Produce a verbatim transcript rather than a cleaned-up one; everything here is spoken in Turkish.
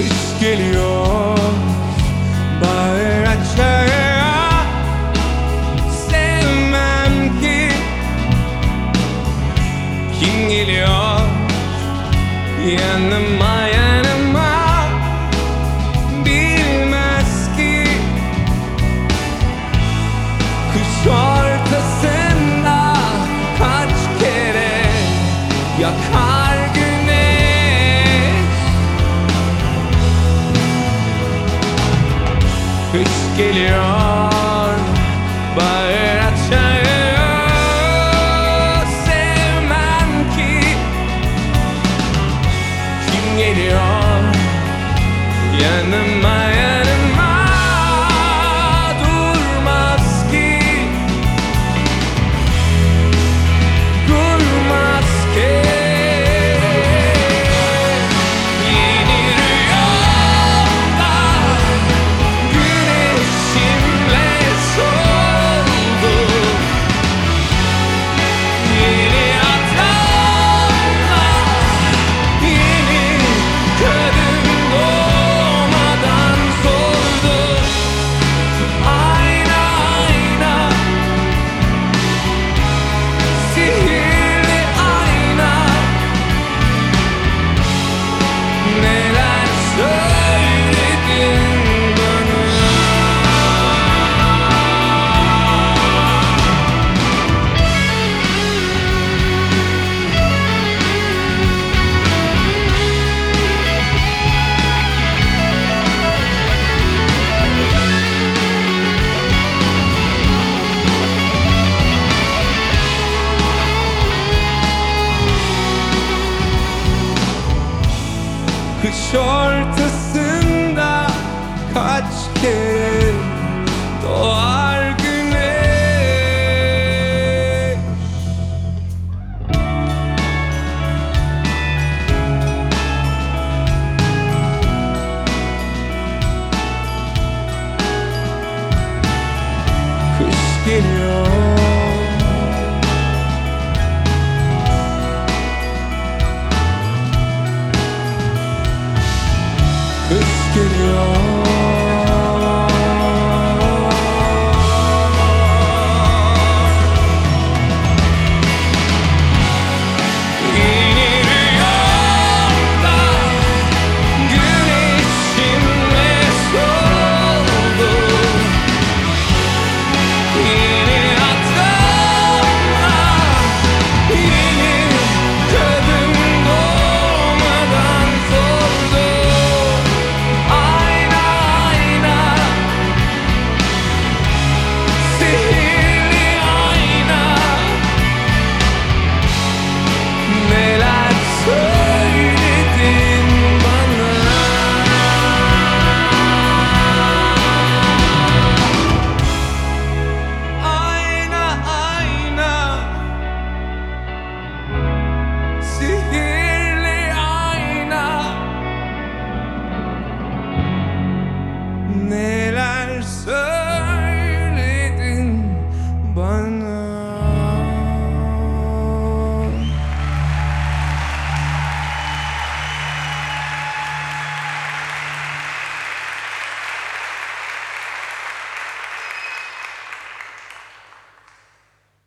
Kış geliyor, bahar açar. Sevmem ki kim geliyor yanıma yanıma, bilmez ki kış ortasında kaç kere yakar güneş. Kış geliyor, bahar açar. Sevmem ki kim geliyor yanıma yanıma, durmaz ki, durmaz ki. Yeni rüyamda güneşimle soldu. Yeni hatamla yeni kadın doğmadan sordu. Ayna ayna, sihirli ayna, neler söyledin bana. Kış ortasında kaç kere doğar güneş. Kış geliyor, kış geliyor.